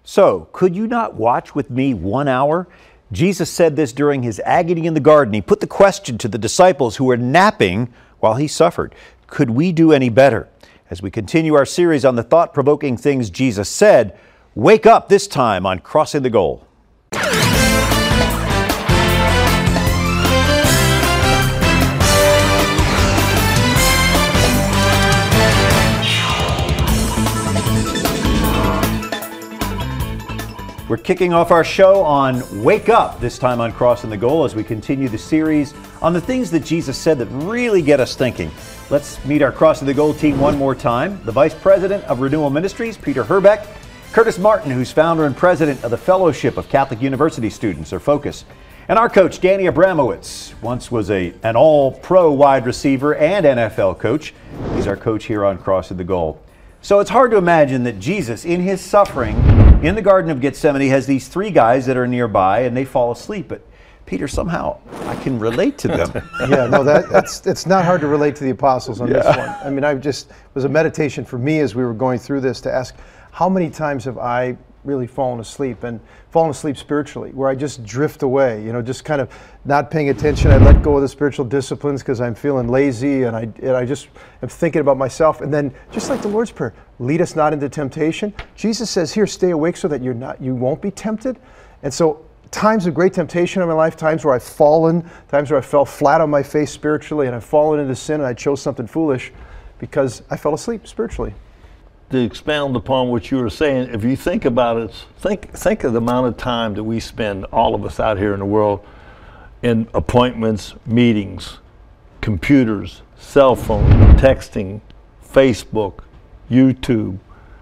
So, could you not watch with me 1 hour? Jesus said this during his agony in the garden. He put the question to the disciples who were napping while he suffered. Could we do any better? As we continue our series on the thought-provoking things Jesus said, wake up this time on Crossing the Goal. We're kicking off our show on Wake Up, this time on Crossing the Goal, as we continue the series on the things that Jesus said that really get us thinking. Let's meet our Crossing the Goal team one more time. The Vice President of Renewal Ministries, Peter Herbeck. Curtis Martin, who's founder and president of the Fellowship of Catholic University Students, or FOCUS. And our coach, Danny Abramowitz, once was an all-pro wide receiver and NFL coach. He's our coach here on Crossing the Goal. So it's hard to imagine that Jesus, in his suffering in the Garden of Gethsemane, has these three guys that are nearby and they fall asleep. But Peter, somehow I can relate to them. Yeah, no, it's not hard to relate to the apostles on this one. I mean, it was a meditation for me as we were going through this to ask, how many times have I really fallen asleep, and fallen asleep spiritually, where I just drift away, just kind of not paying attention. I let go of the spiritual disciplines because I'm feeling lazy, and I just am thinking about myself. And then, just like the Lord's Prayer, lead us not into temptation. Jesus says here, stay awake so that you won't be tempted. And so times of great temptation in my life, times where I've fallen, times where I fell flat on my face spiritually, and I've fallen into sin and I chose something foolish because I fell asleep spiritually. To expound upon what you were saying, if you think about it, think of the amount of time that we spend, all of us out here in the world, in appointments, meetings, computers, cell phone, texting, Facebook, YouTube,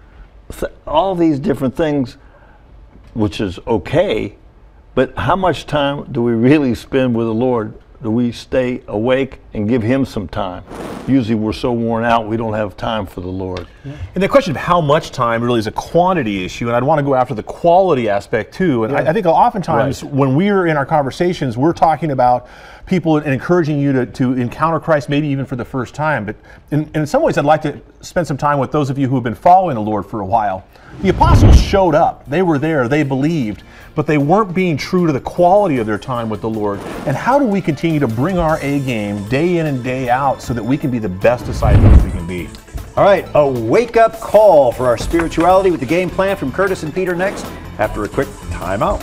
all these different things, which is okay, but how much time do we really spend with the Lord? Do we stay awake and give Him some time? Usually we're so worn out we don't have time for the Lord. And the question of how much time really is a quantity issue, and I'd want to go after the quality aspect too. And I think oftentimes when we're in our conversations, we're talking about people and encouraging you to encounter Christ, maybe even for the first time. But in some ways, I'd like to spend some time with those of you who have been following the Lord for a while. The apostles showed up. They were there. They believed. But they weren't being true to the quality of their time with the Lord. And how do we continue to bring our A game day in and day out so that we can be the best disciples we can be? All right, a wake-up call for our spirituality with the game plan from Curtis and Peter next after a quick timeout.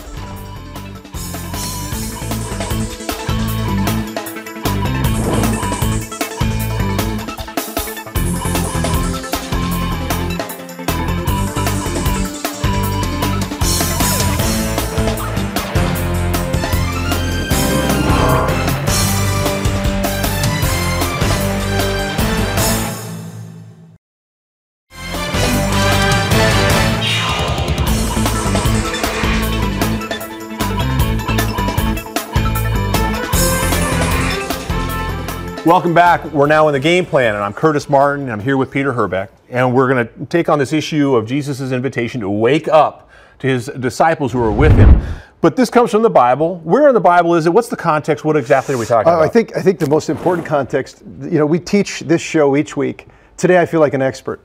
Welcome back. We're now in the game plan, and I'm Curtis Martin, and I'm here with Peter Herbeck, and we're going to take on this issue of Jesus' invitation to wake up to his disciples who are with him. But this comes from the Bible. Where in the Bible is it? What's the context? What exactly are we talking about? I think the most important context, we teach this show each week. Today I feel like an expert.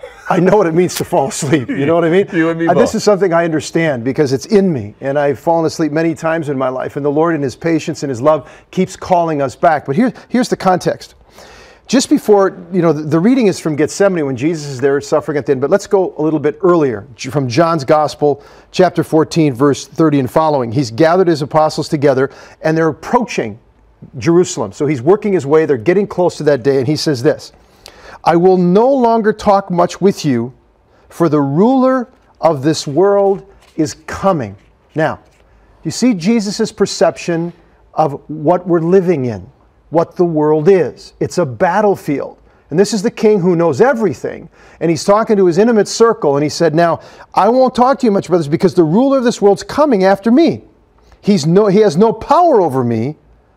I know what it means to fall asleep. You know what I mean? You and me both. This is something I understand because it's in me, and I've fallen asleep many times in my life, and the Lord in His patience and His love keeps calling us back. But here's the context. Just before, the reading is from Gethsemane when Jesus is there suffering at the end, but let's go a little bit earlier from John's Gospel, chapter 14, verse 30 and following. He's gathered His apostles together, and they're approaching Jerusalem. So He's working His way. They're getting close to that day, and He says this, I will no longer talk much with you, for the ruler of this world is coming. Now, you see Jesus' perception of what we're living in, what the world is. It's a battlefield. And this is the king who knows everything. And he's talking to his intimate circle, and he said, now, I won't talk to you much, brothers, because the ruler of this world's coming after me. He has no power over me,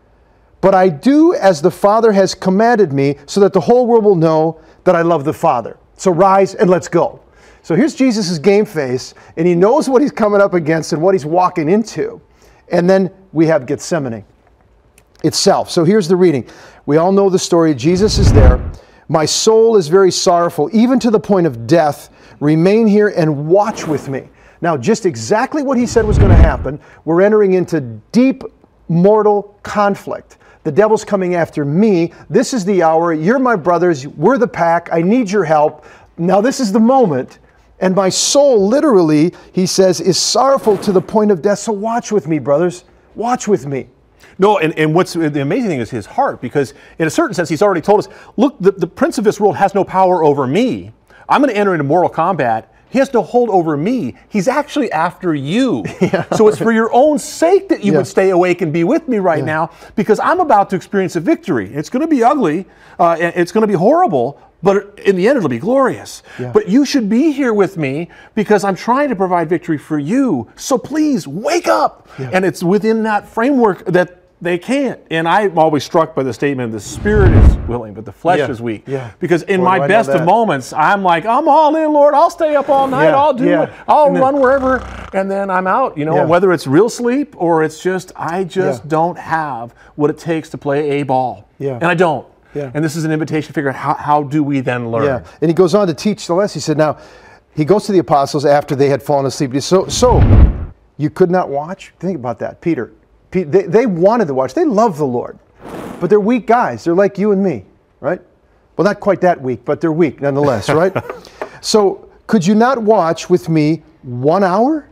but I do as the Father has commanded me, so that the whole world will know that I love the Father. So rise and let's go. So here's Jesus' game face, and he knows what he's coming up against and what he's walking into. And then we have Gethsemane itself. So here's the reading. We all know the story. Jesus is there. My soul is very sorrowful, even to the point of death. Remain here and watch with me. Now, just exactly what he said was going to happen. We're entering into deep mortal conflict. The devil's coming after me. This is the hour. You're my brothers. We're the pack. I need your help. Now, this is the moment. And my soul, literally, he says, is sorrowful to the point of death. So watch with me, brothers. Watch with me. No, and what's the amazing thing is his heart, because in a certain sense, he's already told us, look, the prince of this world has no power over me. I'm going to enter into mortal combat. He has no hold over me. He's actually after you. Yeah. So it's for your own sake that you would stay awake and be with me right now, because I'm about to experience a victory. It's going to be ugly. It's going to be horrible. But in the end, it'll be glorious. Yeah. But you should be here with me because I'm trying to provide victory for you. So please wake up. Yeah. And it's within that framework that they can't. And I'm always struck by the statement, the spirit is willing, but the flesh is weak. Yeah. Because in my best of moments, I'm like, I'm all in, Lord. I'll stay up all night. I'll do it. I'll run wherever. And then I'm out, you know, and whether it's real sleep or it's just, I just don't have what it takes to play a ball. Yeah. And I don't. Yeah. And this is an invitation to figure out how do we then learn. Yeah. And he goes on to teach the lesson. He said, now, he goes to the apostles after they had fallen asleep. So you could not watch? Think about that, Peter. They wanted to watch. They love the Lord. But they're weak guys. They're like you and me, right? Well, not quite that weak, but they're weak nonetheless, right? So could you not watch with me 1 hour?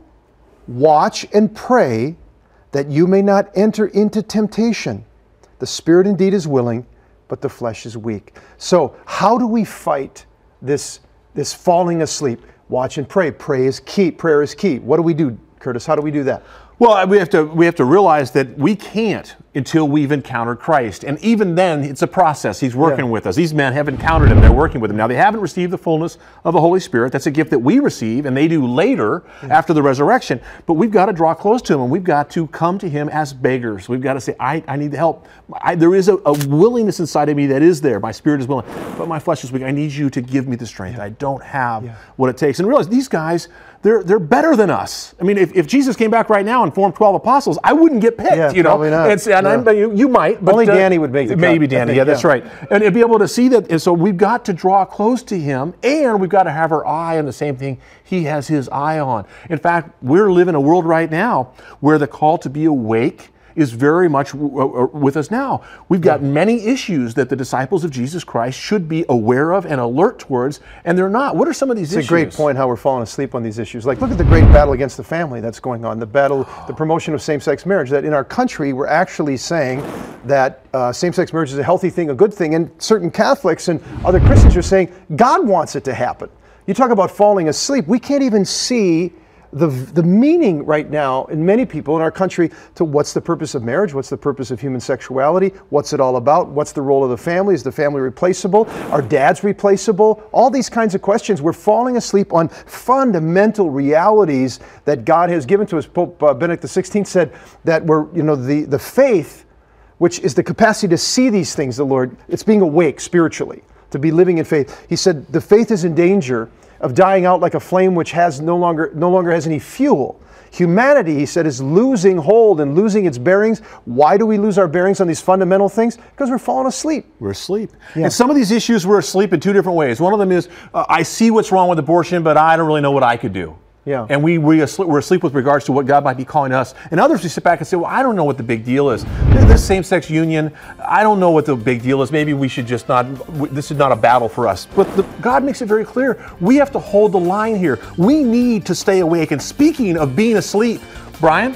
Watch and pray that you may not enter into temptation. The spirit indeed is willing, but the flesh is weak. So how do we fight this falling asleep? Watch and pray. Pray is key. Prayer is key. What do we do, Curtis? How do we do that? Well, we have to realize that we can't until we've encountered Christ. And even then, it's a process. He's working with us. These men have encountered Him. They're working with Him. Now, they haven't received the fullness of the Holy Spirit. That's a gift that we receive, and they do later after the resurrection. But we've got to draw close to Him, and we've got to come to Him as beggars. We've got to say, I need the help. There is a willingness inside of me that is there. My spirit is willing, but my flesh is weak. I need you to give me the strength. I don't have what it takes. And realize these guys, they're better than us. I mean, if Jesus came back right now and formed 12 apostles, I wouldn't get picked, you know. Probably not. You might. But only Danny would make the cut. Maybe Danny, that's right. And to be able to see that, and so we've got to draw close to Him, and we've got to have our eye on the same thing He has His eye on. In fact, we're living in a world right now where the call to be awake is very much with us now. We've got many issues that the disciples of Jesus Christ should be aware of and alert towards, and they're not. What are some of these issues? It's a great point how we're falling asleep on these issues. Like, look at the great battle against the family that's going on, the promotion of same-sex marriage, that in our country we're actually saying that same-sex marriage is a healthy thing, a good thing, and certain Catholics and other Christians are saying God wants it to happen. You talk about falling asleep, we can't even see the meaning right now in many people in our country to what's the purpose of marriage, what's the purpose of human sexuality, what's it all about, what's the role of the family, is the family replaceable, are dads replaceable, all these kinds of questions. We're falling asleep on fundamental realities that God has given to us. Pope Benedict XVI said that the faith, which is the capacity to see these things, the Lord, it's being awake spiritually, to be living in faith. He said the faith is in danger of dying out like a flame which has no longer has any fuel. Humanity, he said, is losing hold and losing its bearings. Why do we lose our bearings on these fundamental things? Because we're falling asleep. We're asleep. Yeah. And some of these issues, we're asleep in two different ways. One of them is, I see what's wrong with abortion, but I don't really know what I could do. Yeah. And we're asleep with regards to what God might be calling us. And others, we sit back and say, well, I don't know what the big deal is. This same-sex union, I don't know what the big deal is. Maybe we should just not, this is not a battle for us. But God makes it very clear. We have to hold the line here. We need to stay awake. And speaking of being asleep, Brian?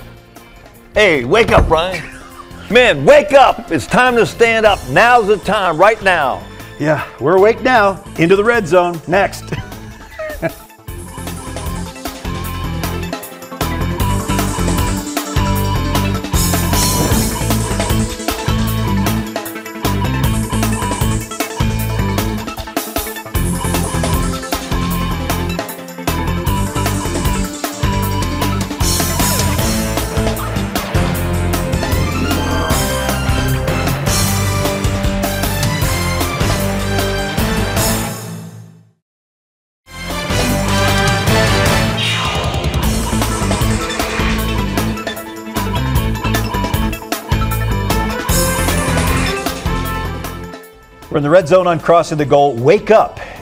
Hey, wake up, Brian. Men, wake up. It's time to stand up. Now's the time, right now. Yeah, we're awake now. Into the red zone. Next. We're in the red zone on Crossing the Goal. Wake up.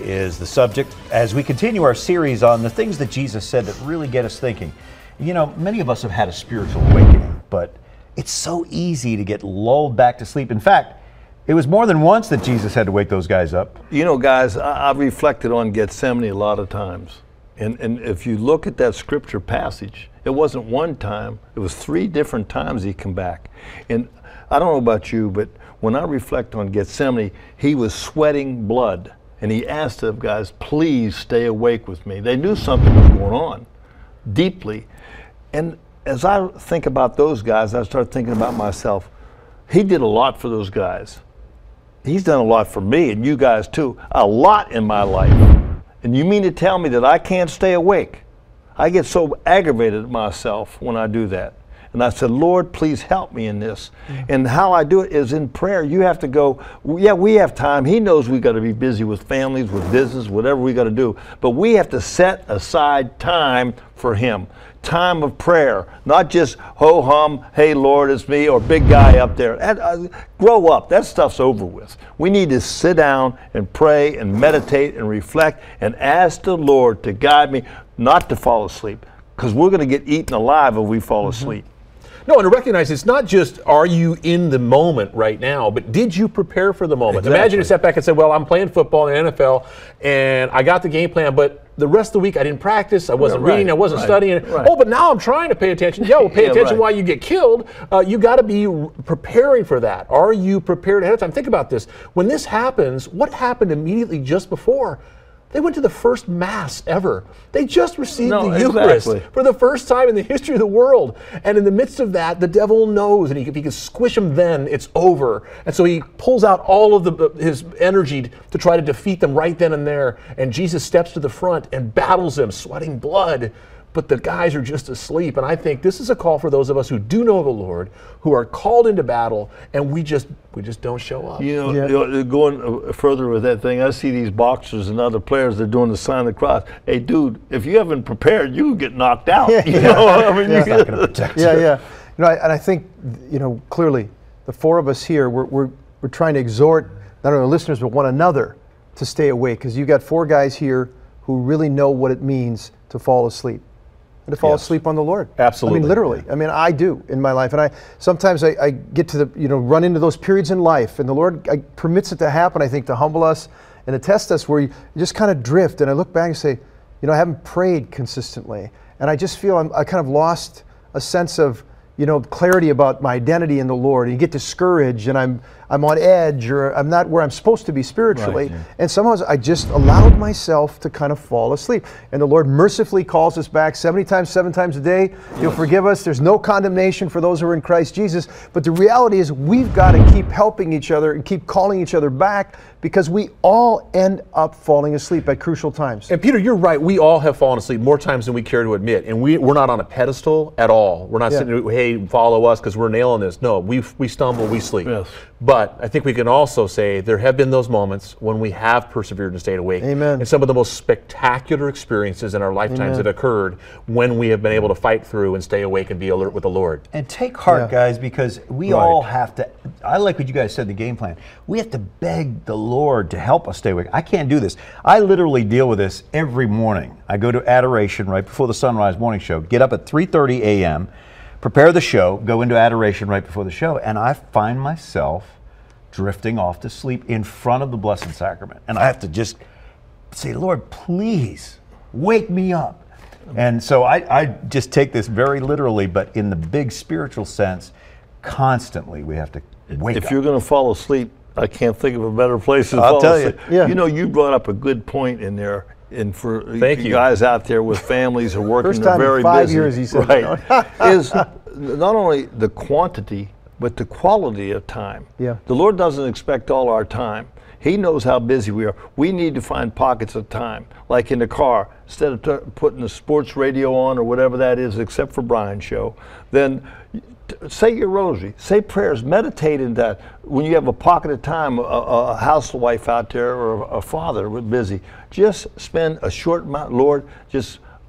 is the subject as we continue our series on the things that Jesus said that really get us thinking. You know, many of us have had a spiritual awakening, but it's so easy to get lulled back to sleep. In fact, it was more than once that Jesus had to wake those guys up. You know, guys, I've reflected on Gethsemane a lot of times. And if you look at that scripture passage, it wasn't one time, it was 3 different times he came back. And I don't know about you, but when I reflect on Gethsemane, he was sweating blood. And he asked them, guys, please stay awake with me. They knew something was going on deeply. And as I think about those guys, I start thinking about myself. He did a lot for those guys. He's done a lot for me and you guys too, a lot in my life. And you mean to tell me that I can't stay awake? I get so aggravated at myself when I do that. And I said, Lord, please help me in this. And how I do it is in prayer. You have to go, yeah, we have time. He knows we got to be busy with families, with business, whatever we got to do. But we have to set aside time for him. Time of prayer, not just ho-hum, hey, Lord, it's me, or big guy up there. Grow up. That stuff's over with. We need to sit down and pray and meditate and reflect and ask the Lord to guide me not to fall asleep, because we're going to get eaten alive if we fall asleep. No, and to recognize it's not just are you in the moment right now, but did you prepare for the moment? Exactly. Imagine you sat back and said, well, I'm playing football in the NFL, and I got the game plan, but the rest of the week I didn't practice, I wasn't reading, I wasn't studying. Right. Oh, but now I'm trying to pay attention. Yeah, well, pay attention while you get killed. You got to be preparing for that. Are you prepared ahead of time? Think about this. When this happens, what happened immediately just before? They went to the first Mass ever. They just received the Eucharist for the first time in the history of the world. And in the midst of that, the devil knows, and if he can squish them then, it's over. And so he pulls out all of his energy to try to defeat them right then and there. And Jesus steps to the front and battles them, sweating blood. But the guys are just asleep. And I think this is a call for those of us who do know the Lord, who are called into battle, and we just don't show up. You know, going further with that thing, I see these boxers and other players that are doing the sign of the cross. Hey, dude, if you haven't prepared, you can get knocked out. You know, I mean, It's not going to protect you. You know, and I think, you know, clearly, the 4 of us here, we're trying to exhort not only our listeners but one another to stay awake, because you got 4 guys here who really know what it means to fall asleep. And to fall asleep on the Lord. Absolutely. I mean, literally. I mean, I do in my life. And sometimes I get to run into those periods in life, and the Lord permits it to happen, I think, to humble us and to test us, where you just kind of drift. And I look back and say, you know, I haven't prayed consistently. And I just feel I kind of lost a sense of, you know, clarity about my identity in the Lord. And you get discouraged, and I'm on edge, or I'm not where I'm supposed to be spiritually. Right, yeah. And somehow I just allowed myself to kind of fall asleep. And the Lord mercifully calls us back 70 times, 7 times a day. He'll forgive us. There's no condemnation for those who are in Christ Jesus. But the reality is we've got to keep helping each other and keep calling each other back, because we all end up falling asleep at crucial times. And Peter, you're right. We all have fallen asleep more times than we care to admit. And we're not on a pedestal at all. We're not sitting, hey, follow us because we're nailing this. No, we stumble, we sleep. Yes. But I think we can also say there have been those moments when we have persevered and stayed awake. Amen. And some of the most spectacular experiences in our lifetimes have occurred when we have been able to fight through and stay awake and be alert with the Lord. And take heart, guys, because we all have to, I like what you guys said, the game plan. We have to beg the Lord to help us stay awake. I can't do this. I literally deal with this every morning. I go to adoration right before the Sunrise Morning Show, get up at 3:30 a.m., prepare the show, go into adoration right before the show, and I find myself drifting off to sleep in front of the Blessed Sacrament. And I have to just say, Lord, please wake me up. And so I just take this very literally, but in the big spiritual sense, constantly we have to wake up. If you're going to fall asleep, I can't think of a better place to I'll fall tell asleep. you. Yeah. You know, you brought up a good point in there. And for Thank you you. guys out there with families who are working, First they're time in very 5 busy. years he said right, is not only the quantity, but the quality of time. Yeah. The Lord doesn't expect all our time. He knows how busy we are. We need to find pockets of time, like in the car. Instead of putting the sports radio on or whatever that is, except for Brian's show, then say your rosary, say prayers, meditate in that. When you have a pocket of time, a housewife out there or a father busy, just spend a short amount. Lord, just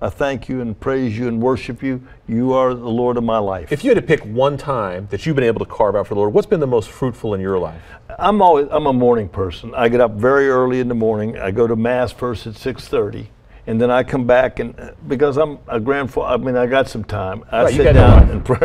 I thank you and praise you and worship you. You are the Lord of my life. If you had to pick one time that you've been able to carve out for the Lord, what's been the most fruitful in your life? I'm a morning person. I get up very early in the morning. I go to Mass first at 6:30. And then I come back, and because I'm a grandfather, I mean, I got some time. I sit down and pray.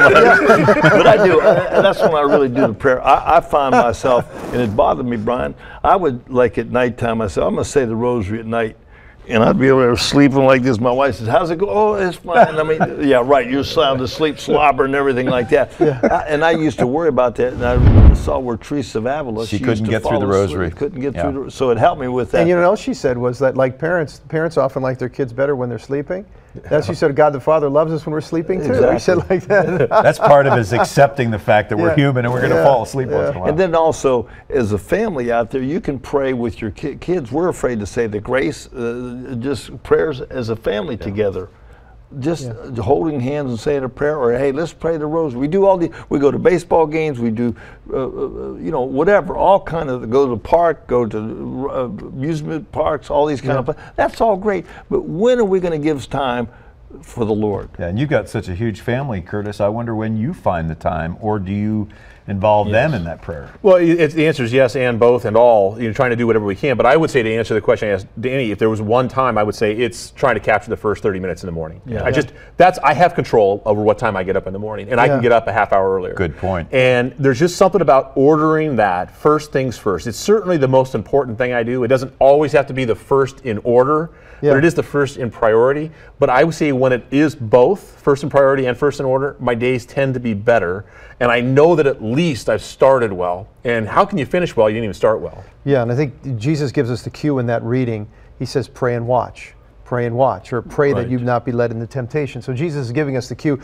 But I do. That's when I really do the prayer. I find myself, and it bothered me, Brian. I would, like at nighttime, I said, I'm going to say the rosary at night. And I'd be over there sleeping like this. My wife says, how's it go? Oh, it's fine. I mean, yeah, right. You're sound asleep, slobber and everything like that. And I used to worry about that. And I saw where Teresa of Avila, she couldn't get through the rosary. Couldn't get through so it helped me with that. And you know what else she said was that, like, parents often like their kids better when they're sleeping. That's, she said, God the Father loves us when we're sleeping too. Exactly. She said like that. That's part of his accepting the fact that we're human and we're going to fall asleep once in a while. And then also, as a family out there, you can pray with your kids. We're afraid to say the grace, just prayers as a family together. Just holding hands and saying a prayer, or hey, let's pray the rosary. We do we go to baseball games, we do, whatever, all kind of, go to the park, go to amusement parks, all these kind of, that's all great. But when are we going to give time for the Lord? Yeah, and you've got such a huge family, Curtis. I wonder when you find the time, or do you involve them in that prayer? Well, the answer is yes, and both, and all. Trying to do whatever we can. But I would say, to answer the question I asked Danny, if there was one time, I would say it's trying to capture the first 30 minutes in the morning. I have control over what time I get up in the morning, and I can get up a half hour earlier. Good point. And there's just something about ordering that first things first. It's certainly the most important thing I do. It doesn't always have to be the first in order, but it is the first in priority. But I would say when it is both first in priority and first in order, my days tend to be better. And I know that at least I've started well. And how can you finish well? You didn't even start well. Yeah, and I think Jesus gives us the cue in that reading. He says, pray and watch. Pray and watch, or pray that you not be led into temptation. So Jesus is giving us the cue.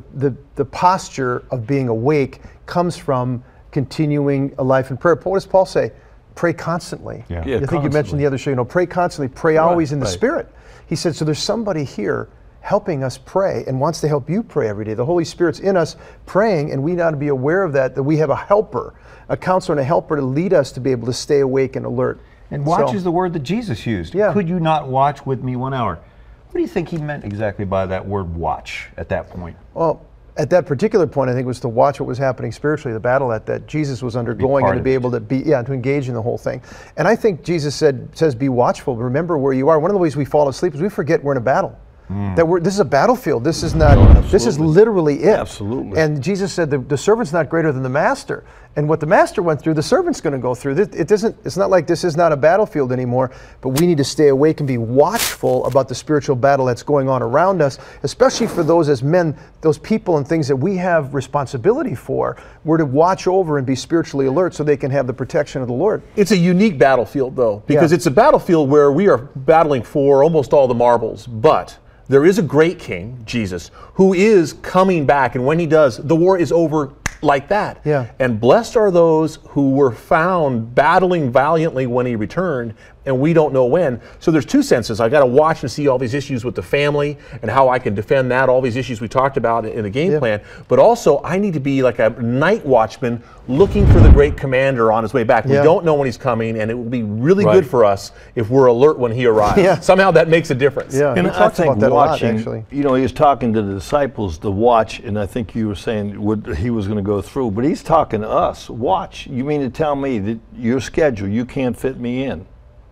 The posture of being awake comes from continuing a life in prayer. What does Paul say? Pray constantly. Yeah. I think you mentioned the other show, pray constantly, pray always in the Spirit. He said, so there's somebody here helping us pray and wants to help you pray every day. The Holy Spirit's in us praying, and we ought to be aware of that we have a helper, a counselor and a helper to lead us to be able to stay awake and alert. And watch is the word that Jesus used. Yeah. Could you not watch with me 1 hour? What do you think he meant exactly by that word watch at that point? Well, at that particular point, I think it was to watch what was happening spiritually, the battle that Jesus was undergoing, and to be able to to engage in the whole thing. And I think Jesus says be watchful, remember where you are. One of the ways we fall asleep is we forget we're in a battle. That this is a battlefield. This is not. This is literally it. Absolutely. And Jesus said the servant's not greater than the master. And what the master went through, the servant's going to go through. It's not like this is not a battlefield anymore. But we need to stay awake and be watchful about the spiritual battle that's going on around us, especially for those as men, those people and things that we have responsibility for. We're to watch over and be spiritually alert so they can have the protection of the Lord. It's a unique battlefield, though, because it's a battlefield where we are battling for almost all the marbles, but there is a great king, Jesus, who is coming back, and when he does, the war is over like that. Yeah. And blessed are those who were found battling valiantly when he returned, and we don't know when. So there's two senses. I got to watch and see all these issues with the family and how I can defend that, all these issues we talked about in the game plan. But also, I need to be like a night watchman looking for the great commander on his way back. We don't know when he's coming, and it will be really good for us if we're alert when he arrives. Somehow that makes a difference. Yeah, and I think about that watching, a lot, actually. he was talking to the disciples to watch, and I think you were saying what he was going to go through, but he's talking to us. Watch. You mean to tell me that your schedule, you can't fit me in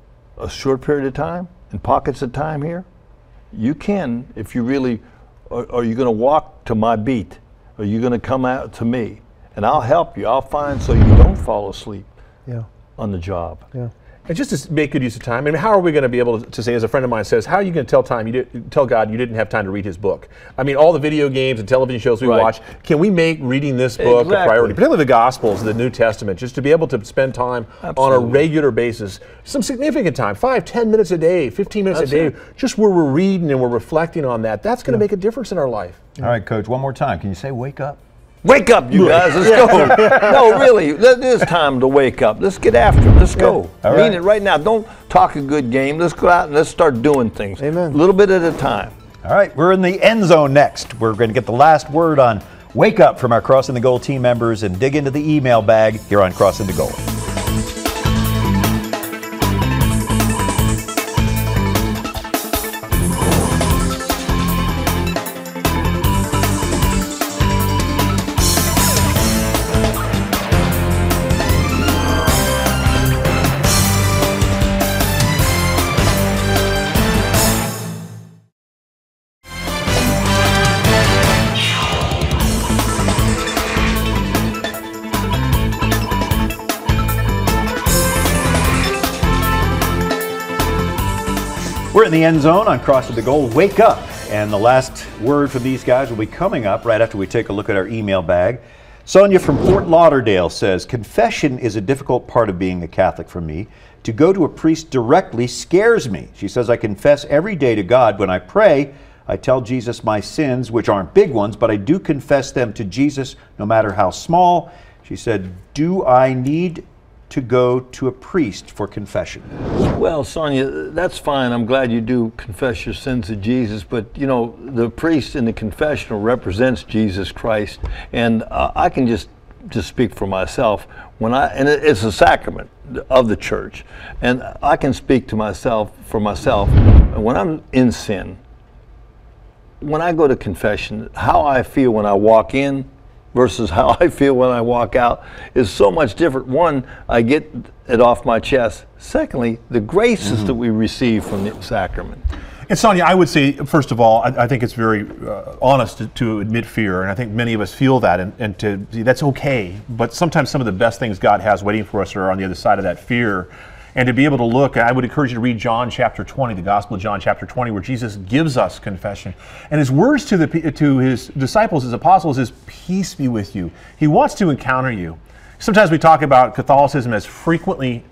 a short period of time, in pockets of time here? You can, if you really, are you going to walk to my beat? Are you going to come out to me? And I'll help you. I'll find so you don't fall asleep on the job. Yeah. And just to make good use of time, I mean, how are we going to be able to say, as a friend of mine says, how are you going to tell God you didn't have time to read his book? I mean, all the video games and television shows we watch, can we make reading this book a priority? Particularly the Gospels, the New Testament, just to be able to spend time on a regular basis, some significant time, 5-10 minutes a day, 15 minutes a day, just where we're reading and we're reflecting on that. That's going to make a difference in our life. All right, Coach, one more time. Can you say wake up? Wake up, you guys. Let's go. No, really. It is time to wake up. Let's get after it. Let's go. All Mean it right now. Don't talk a good game. Let's go out and let's start doing things. Amen. A little bit at a time. All right, we're in the end zone next. We're going to get the last word on wake up from our Crossing the Goal team members and dig into the email bag here on Crossing the Goal. in the end zone on Crossing the Goal. Wake up. And the last word from these guys will be coming up right after we take a look at our email bag. Sonia from Fort Lauderdale says, confession is a difficult part of being a Catholic for me. To go to a priest directly scares me. She says, I confess every day to God. When I pray, I tell Jesus my sins, which aren't big ones, but I do confess them to Jesus, no matter how small. She said, do I need to go to a priest for confession? Well, Sonia, that's fine. I'm glad you do confess your sins to Jesus, but you know, the priest in the confessional represents Jesus Christ, and I can just speak for myself. And it's a sacrament of the church, and I can speak to myself for myself. When I'm in sin, when I go to confession, how I feel when I walk in versus how I feel when I walk out is so much different. One, I get it off my chest. Secondly, the graces that we receive from the sacrament. And Sonia, I would say, first of all, I think it's very honest to admit fear, and I think many of us feel that, and that's okay. But sometimes some of the best things God has waiting for us are on the other side of that fear. And to be able to look, I would encourage you to read John chapter 20, the Gospel of John chapter 20, where Jesus gives us confession. And his words to his disciples, his apostles, is peace be with you. He wants to encounter you. Sometimes we talk about Catholicism as frequenting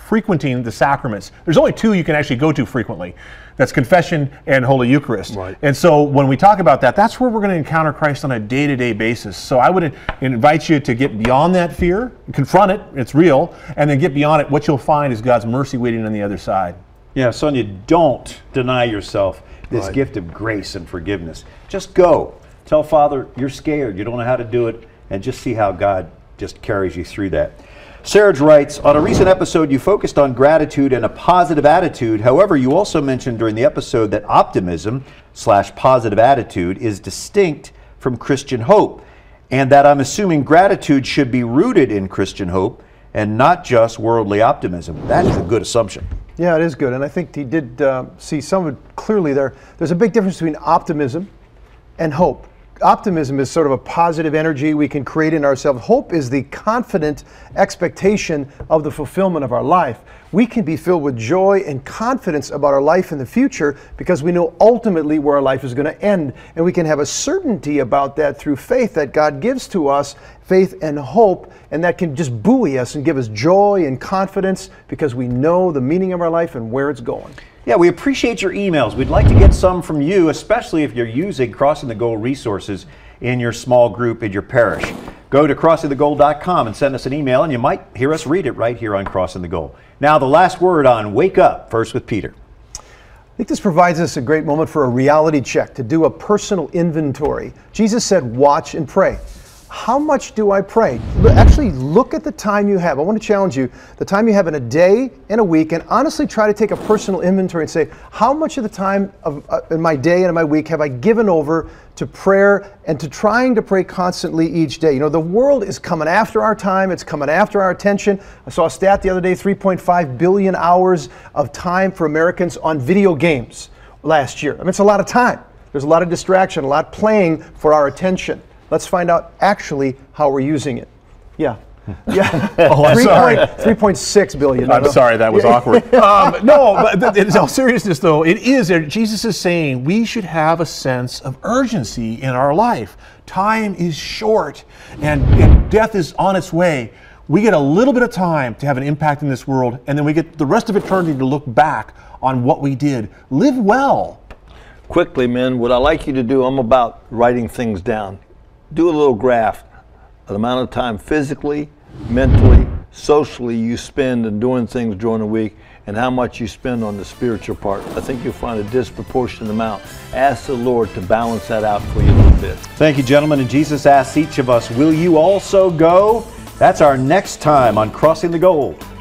the sacraments. There's only two you can actually go to frequently. That's confession and Holy Eucharist. Right. And so when we talk about that, that's where we're going to encounter Christ on a day-to-day basis. So I would invite you to get beyond that fear, confront it, it's real, and then get beyond it. What you'll find is God's mercy waiting on the other side. Yeah, Sonia, don't deny yourself this gift of grace and forgiveness. Just go. Tell Father you're scared, you don't know how to do it, and just see how God just carries you through that. Serge writes, on a recent episode you focused on gratitude and a positive attitude. However, you also mentioned during the episode that optimism/positive attitude is distinct from Christian hope, and that I'm assuming gratitude should be rooted in Christian hope and not just worldly optimism. That is a good assumption. Yeah, it is good. And I think he did see some of it clearly there. There's a big difference between optimism and hope. Optimism is sort of a positive energy we can create in ourselves. Hope is the confident expectation of the fulfillment of our life. We can be filled with joy and confidence about our life in the future because we know ultimately where our life is going to end. And we can have a certainty about that through faith that God gives to us, faith and hope, and that can just buoy us and give us joy and confidence because we know the meaning of our life and where it's going. Yeah, we appreciate your emails. We'd like to get some from you, especially if you're using Crossing the Goal resources in your small group in your parish. Go to crossingthegoal.com and send us an email, and you might hear us read it right here on Crossing the Goal. Now, the last word on Wake Up, first with Peter. I think this provides us a great moment for a reality check, to do a personal inventory. Jesus said, watch and pray. How much do I pray? Actually, look at the time you have. I want to challenge you, the time you have in a day and a week, and honestly try to take a personal inventory and say, how much of the time in my day and in my week have I given over to prayer and to trying to pray constantly each day? You know, the world is coming after our time. It's coming after our attention. I saw a stat the other day, 3.5 billion hours of time for Americans on video games last year. I mean, it's a lot of time. There's a lot of distraction, a lot playing for our attention. Let's find out actually how we're using it. Yeah. Yeah. Oh, I'm sorry. 3.6 billion. I'm sorry, that was awkward. No, but in all seriousness, though, it is. Jesus is saying we should have a sense of urgency in our life. Time is short, and death is on its way. We get a little bit of time to have an impact in this world, and then we get the rest of eternity to look back on what we did. Live well. Quickly, men, what I like you to do, I'm about writing things down. Do a little graph, the amount of time physically, mentally, socially you spend in doing things during the week, and how much you spend on the spiritual part. I think you'll find a disproportionate amount. Ask the Lord to balance that out for you a little bit. Thank you, gentlemen. And Jesus asks each of us, will you also go? That's our next time on Crossing the Goal.